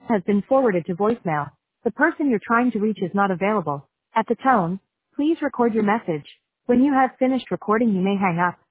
has been forwarded to voicemail. The person you're trying to reach is not available. At the tone, please record your message. When you have finished recording, you may hang up.